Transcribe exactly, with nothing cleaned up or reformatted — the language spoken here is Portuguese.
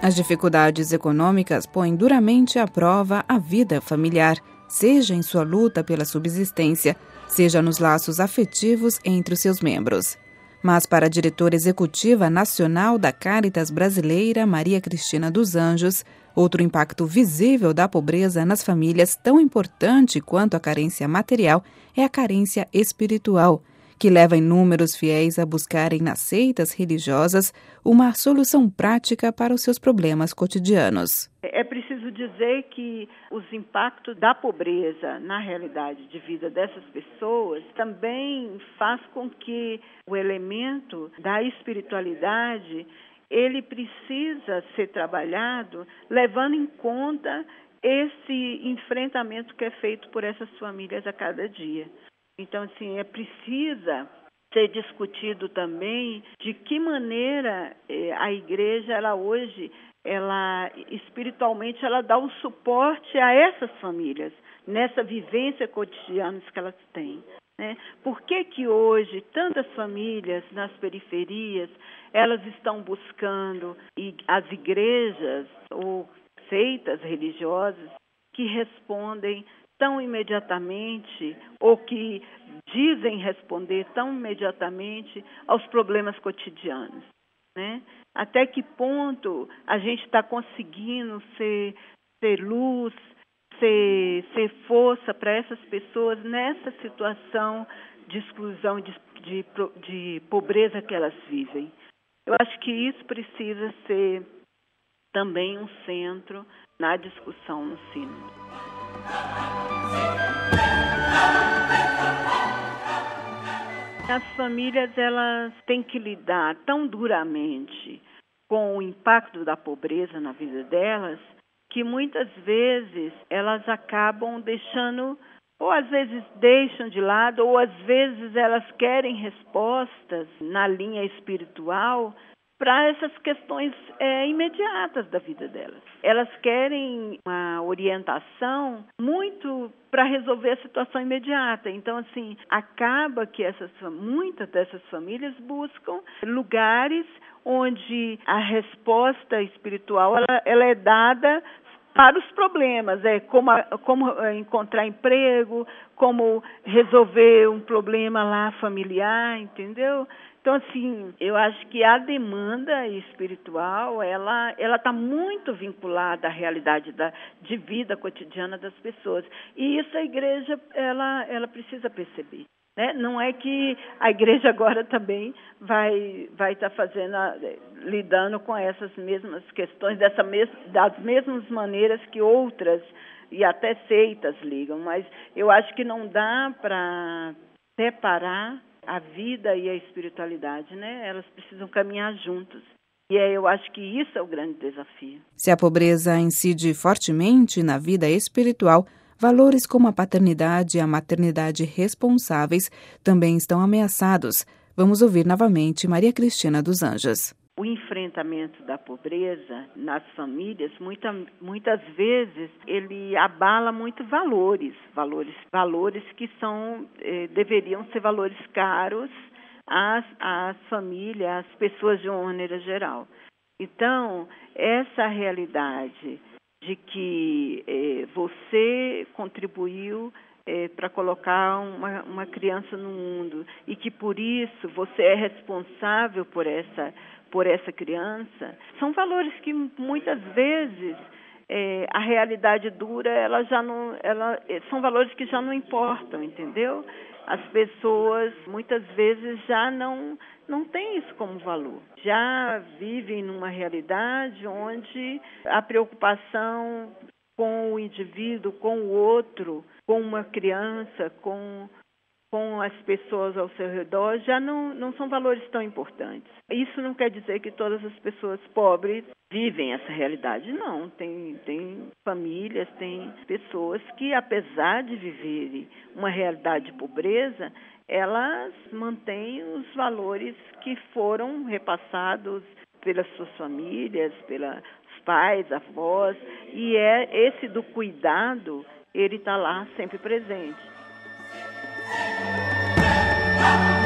As dificuldades econômicas põem duramente à prova a vida familiar, seja em sua luta pela subsistência, seja nos laços afetivos entre os seus membros. Mas para a diretora executiva nacional da Cáritas Brasileira, Maria Cristina dos Anjos, outro impacto visível da pobreza nas famílias, tão importante quanto a carência material, é a carência espiritual, que leva inúmeros fiéis a buscarem nas seitas religiosas uma solução prática para os seus problemas cotidianos. É preciso dizer que os impactos da pobreza na realidade de vida dessas pessoas também faz com que o elemento da espiritualidade ele precisa ser trabalhado levando em conta esse enfrentamento que é feito por essas famílias a cada dia. Então, assim, é precisa ser discutido também de que maneira eh, a igreja, ela hoje, ela espiritualmente, ela dá um suporte a essas famílias, nessa vivência cotidiana que elas têm. Né? Por que que hoje tantas famílias nas periferias, elas estão buscando e as igrejas ou seitas religiosas que respondem tão imediatamente, ou que dizem responder tão imediatamente aos problemas cotidianos, né? Até que ponto a gente está conseguindo ser, ser luz, ser, ser força para essas pessoas nessa situação de exclusão, de, de, de pobreza que elas vivem. Eu acho que isso precisa ser também um centro na discussão no sínodo. As famílias, elas têm que lidar tão duramente com o impacto da pobreza na vida delas, que muitas vezes elas acabam deixando, ou às vezes deixam de lado, ou às vezes elas querem respostas na linha espiritual para essas questões é, imediatas da vida delas. Elas querem uma orientação muito para resolver a situação imediata. Então, assim, acaba que essas, muitas dessas famílias buscam lugares onde a resposta espiritual ela, ela é dada para os problemas, é como, como encontrar emprego, como resolver um problema lá familiar, entendeu? Então, assim, eu acho que a demanda espiritual, ela ela está muito vinculada à realidade da, de vida cotidiana das pessoas. E isso a igreja, ela, ela precisa perceber. Né? Não é que a igreja agora também vai vai estar tá fazendo, a, lidando com essas mesmas questões, dessa mes, das mesmas maneiras que outras, e até seitas ligam, mas eu acho que não dá para separar a vida e a espiritualidade, né? Elas precisam caminhar juntos. E é, eu acho que isso é o grande desafio. Se a pobreza incide fortemente na vida espiritual, valores como a paternidade e a maternidade responsáveis também estão ameaçados. Vamos ouvir novamente Maria Cristina dos Anjos. O enfrentamento da pobreza nas famílias, muita, muitas vezes, ele abala muito valores, valores, valores que são, eh, deveriam ser valores caros às, às famílias, às pessoas de uma maneira geral. Então, essa realidade de que eh, você contribuiu eh, para colocar uma, uma criança no mundo e que, por isso, você é responsável por essa por essa criança, são valores que muitas vezes é, a realidade dura, ela já não, ela, são valores que já não importam, entendeu? As pessoas muitas vezes já não, não têm isso como valor. Já vivem numa realidade onde a preocupação com o indivíduo, com o outro, com uma criança, com com as pessoas ao seu redor, já não, não são valores tão importantes. Isso não quer dizer que todas as pessoas pobres vivem essa realidade, não. Tem, tem famílias, tem pessoas que, apesar de viverem uma realidade de pobreza, elas mantêm os valores que foram repassados pelas suas famílias, pelos pais, avós, e é esse do cuidado, ele está lá sempre presente. Música